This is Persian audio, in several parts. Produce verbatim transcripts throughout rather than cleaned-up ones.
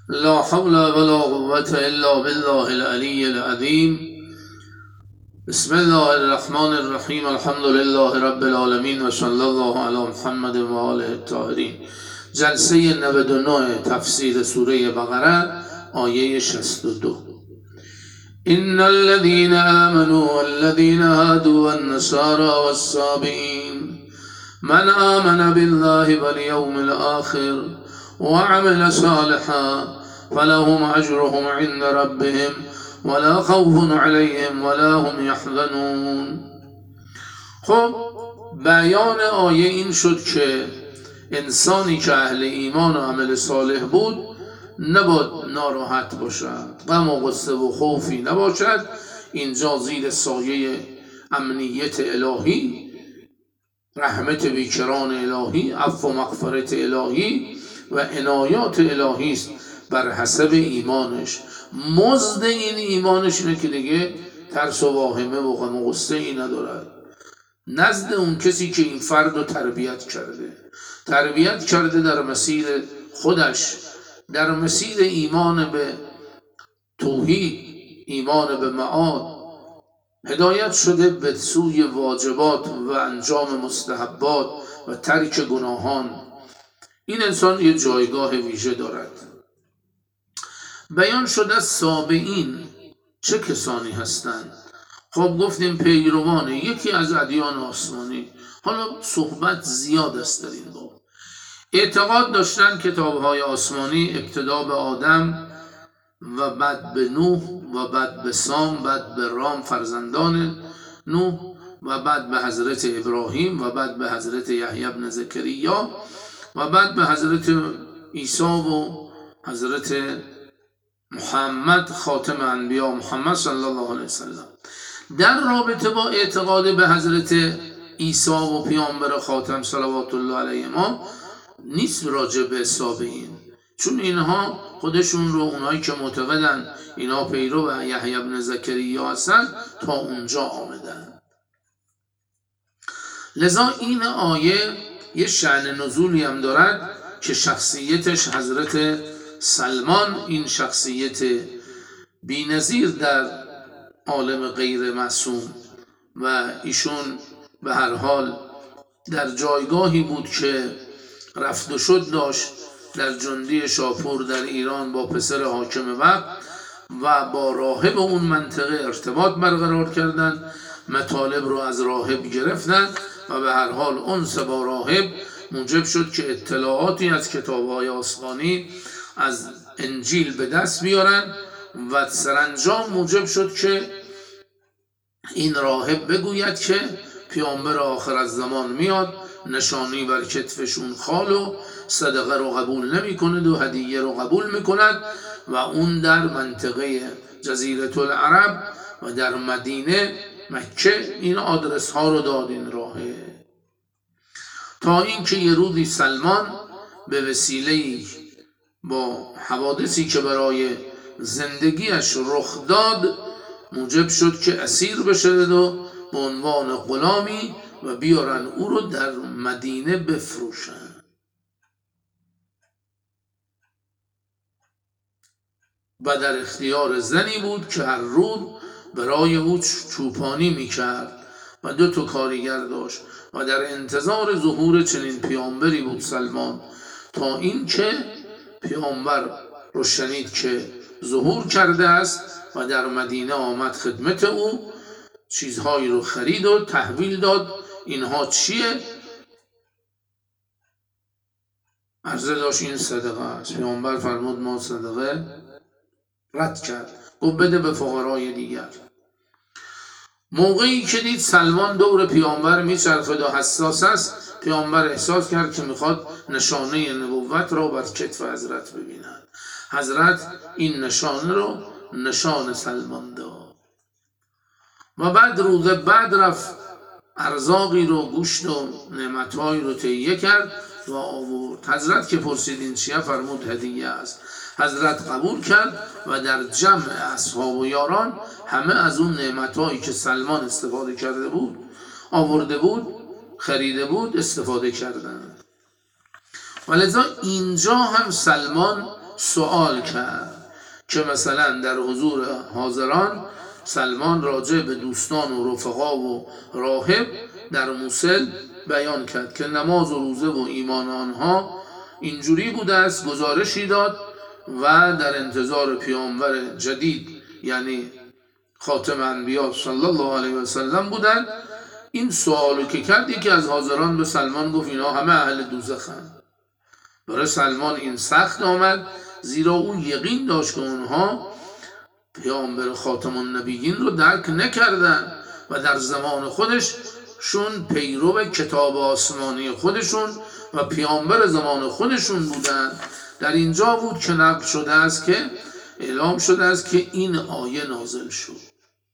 لا حول ولا قوة إلا بالله العلي العظيم. بسم الله الرحمن الرحیم. الحمد لله رب العالمین و صلی الله علی محمد و آله الطاهرین. جلسه نود و نه تفسیر سوره بقره، آیه شصت و دو. إن الذين آمنوا والذين هادوا والنصارى والصابئين من آمن بالله واليوم الآخر وعمل صالحا فلهم أجرهم عند ربهم ولا خوف عليهم ولا هم يحزنون. خب بیان آیه این شد که انسانی که اهل ایمان و عمل صالح بود نباید ناراحت باشد، غم و غصه و خوفی نباشد. اینجا زیر سایه امنیت الهی، رحمت بیکران الهی، عفو و مغفرت الهی و عنایات الهی است بر حسب ایمانش. مزد این ایمانش اینه که دیگه ترس و واهمه و غم و غصه ای ندارد نزد اون کسی که این فرد رو تربیت کرده تربیت کرده در مسیر خودش، در مسیر ایمان به توحید، ایمان به معاد، هدایت شده به سوی واجبات و انجام مستحبات و ترک گناهان. این انسان یه جایگاه ویژه دارد. بیان شده سابعین چه کسانی هستند؟ خب گفتیم پیروان یکی از ادیان آسمانی. حالا صحبت زیاد است در این باب. اعتقاد داشتن کتاب‌های آسمانی ابتدا به آدم و بعد به نوح و بعد به سام، بعد به رام فرزندان نوح و بعد به حضرت ابراهیم و بعد به حضرت یحیی بن زکریا و بعد به حضرت عیسی و حضرت محمد خاتم انبیا محمد صلی الله علیه وسلم. در رابطه با اعتقاد به حضرت عیسی و پیامبر خاتم صلوات الله علیه ما نیست راجع به سابعین، چون اینها خودشون رو، اونایی که معتقدن اینا پیرو و یحیی بن زکریا هستن، تا اونجا آمدن. لذا این آیه یه شأن نزولی هم دارد که شخصیتش حضرت سلمان، این شخصیت بی‌نظیر در عالم غیر معصوم و ایشون به هر حال در جایگاهی بود که رفت و شد داشت در جندی شاپور در ایران با پسر حاکم وقت و با راهب اون منطقه ارتباط برقرار کردن، مطالب رو از راهب گرفتن و به هر حال انس با راهب موجب شد که اطلاعاتی از کتاب‌های آسمانی از انجیل به دست بیارن و سرانجام موجب شد که این راهب بگوید که پیامبر آخر از زمان میاد، نشانی بر کتفشون خال و صدقه رو قبول نمی کند و هدیه رو قبول می کند و اون در منطقه جزیره العرب و در مدینه مکه این آدرس ها رو داد این راهه. تا اینکه یه روزی سلمان به وسیله با حوادثی که برای زندگیش رخ داد موجب شد که اسیر بشه و به عنوان غلامی و بیارن او رو در مدینه بفروشن. و در اختیار زنی بود که هر روز برای او چوپانی میکرد و دو تا کارگر داشت و در انتظار ظهور چنین پیامبری بود سلمان، تا این که پیامبر رو شنید که ظهور کرده است و در مدینه آمد خدمت او، چیزهایی رو خرید و تحویل داد. اینها چیه؟ عرضه داشت این صدقه است. پیامبر فرمود ما صدقه رد کرد، گفت بده به فقرای دیگر. موقعی که دید سلمان دور پیامبر میچرخد و حساس است، پیامبر احساس کرد که میخواد نشانه نبوت رو بر کتف حضرت ببیند. حضرت این نشانه رو نشان سلمان داد و بعد روز بعد رفت ارزاقی رو، گوشت و نعمتهایی رو تهیه کرد و آورد. حضرت که پرسید این چیه؟ فرمود هدیه است. حضرت قبول کرد و در جمع اصحاب و یاران همه از اون نعمتهایی که سلمان استفاده کرده بود، آورده بود، خریده بود، استفاده کردند. ولذا اینجا هم سلمان سوال کرد که مثلا در حضور حاضران سلمان راجع به دوستان و رفقا و راهب در موصل بیان کرد که نماز و روزه و ایمان آنها اینجوری بوده است، گزارشی داد و در انتظار پیامبر جدید یعنی خاتم انبیا صلی الله علیه و سلم بودن. این سوالو که کرد یکی از حاضران به سلمان گفت اینا همه اهل دوزخن. برای سلمان این سخت آمد، زیرا او یقین داشت که اونها پیامبر خاتم النبیین رو درک نکردن و در زمان خودش شون پیرو کتاب آسمانی خودشون و پیامبر زمان خودشون بودن. در اینجا بود که نقل شده است که اعلام شده است که این آیه نازل شد.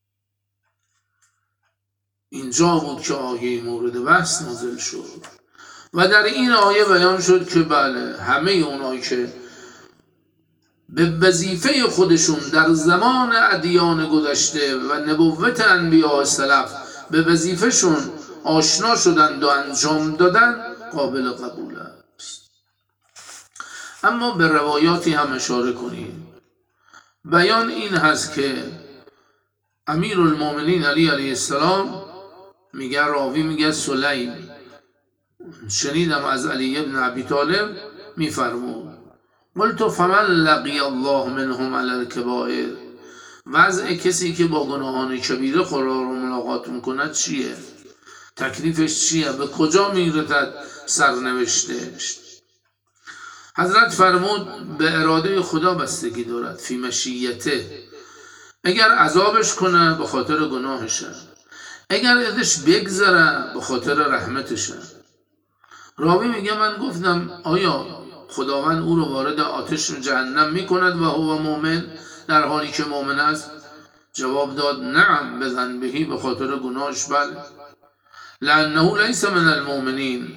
اینجا بود که آیه مورد بحث نازل شد و در این آیه بیان شد که بله همه اونایی که به وظیفه خودشون در زمان ادیان گذشته و نبوت انبیاء سلف به وظیفهشون آشنا شدند و انجام دادن قابل قبول است. اما به روایاتی هم اشاره کنیم. بیان این هست که امیرالمومنین علی علیه السلام میگه، راوی میگه سلیم شنیدم از علی ابن ابی طالب میفرمود قلت فمن لقی الله منهم علی الکبائر، وضع کسی که با گناهان کبیره خدا رو ملاقات میکند چیه؟ تکلیفش چیه؟ به کجا میرسد سرنوشتش؟ حضرت فرمود به اراده خدا بستگی دارد، فی مشیته. اگر عذابش کنه به خاطر گناهشه، اگر ازش بگذره به خاطر رحمتشه. راوی میگه من گفتم آیا خداوند او رو وارد آتش جهنم میکند و هو مؤمن، در حالی که مؤمن است؟ جواب داد نعم بزن بهی، به خاطر گناهش بله، لانه لیس من المؤمنین،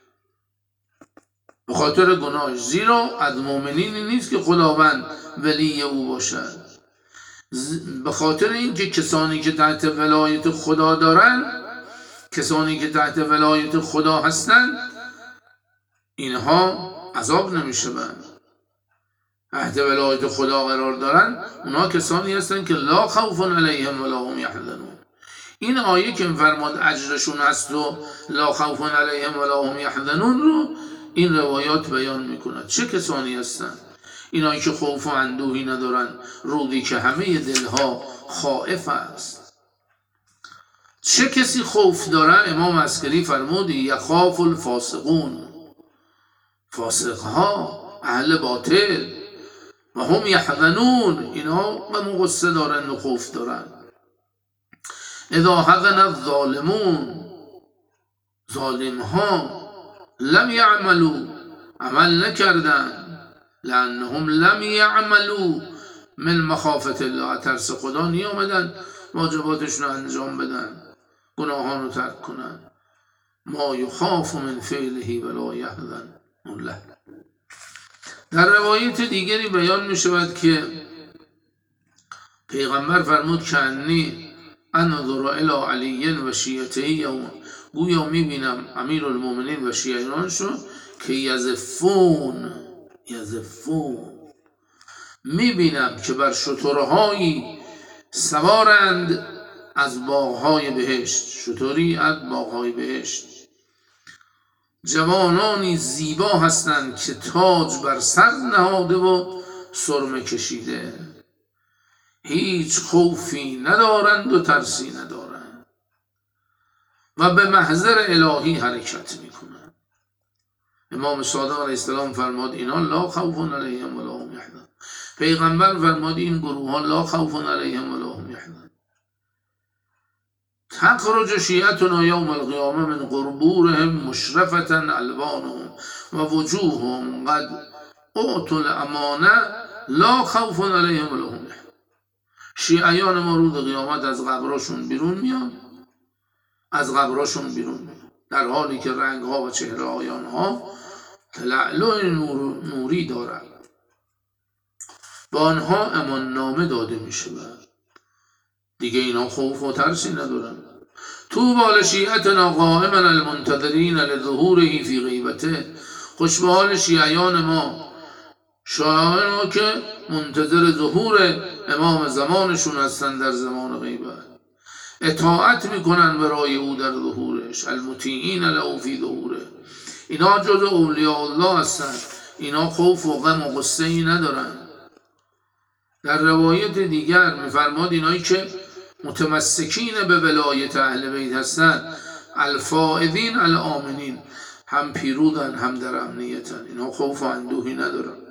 به خاطر گناهش، زیرا از مؤمنینی نیست که خداوند ولی او باشد. به خاطر اینکه کسانی که تحت ولایت خدا دارن، کسانی که تحت ولایت خدا هستند، اینها عذاب نمیشه بند. تحت ولایت خدا قرار دارن اونها کسانی هستند که لا خوف علیهم ولا هم یحزنون. این آیه که فرماد اجرشون هست و لا خوف علیهم ولا هم یحزنون رو این روایات بیان میکند. چه کسانی هستند؟ اینایی که خوف و اندوهی ندارن، روزی که همه دلها خائف است. چه کسی خوف داره؟ امام عسکری فرمود یخاف الفاسقون، فاسقها، اهل باطل، و هم یحزنون، اینها غم و غصه دارن و خوف دارن. اذا حزن الظالمون، ظالمها لم یعملوا، عمل نکردن، لانهم لم یعملوا من مخافت الله، ترس خدا نیامدن واجباتشون رو انجام بدن، گناهان رو ترک کنن. ما یخاف من فعله ولا یحزن له. در روایت دیگری بیان می شود که پیغمبر فرمود که انی انظر الی علی و شیعته یوم، گویا می بینم امیر المومنین و شیعیانشو که یزفون یزفون می بینم که بر شترهایی سوارند از باغهای بهشت، شتری از باغهای بهشت، جوانانی زیبا هستند که تاج بر سر نهاده و سرمه کشیده، هیچ خوفی ندارند و ترسی ندارند و به محضر الهی حرکت میکنند. امام صادق علیه السلام فرماد اینا لا خوف علیهم ولا هم یحزنون. پیغمبر فرماد این گروه ها لا خوف علیهم ولا هم یحزنون. تخرج شیعتنا یوم القیامه من قبورهم مشرفة الوانهم و وجوههم قد اعطوا الامانه لا خوف علیهم ولا هم یحزنون. شیعیان ما روز قیامت از قبرشون بیرون میان، از قبرشون بیرون میان در حالی که رنگ ها و چهره های آنها تلألؤ نور نوری دارد، با آنها امان نامه داده می شود، دیگه اینا خوف و ترسی ندارن. طوبی لشیعتنا قائما المنتظرین لظهوره فی غیبته، خوش به حال شیعیان ما شایعا که منتظر ظهور امام زمانشون هستن در زمان غیبت، اطاعت میکنن برای او در ظهورش، المطیعین له فی ظهوره. اینا جز اولیاء الله هستن، اینا خوف و غم و غصه ای ندارن. در روایت دیگر میفرماد اینایی که متمسکین به ولایت اهل بیت هستن الفائزین الامنین، هم پیرودن هم در امنیتن، اینا خوف و اندوهی ندارن.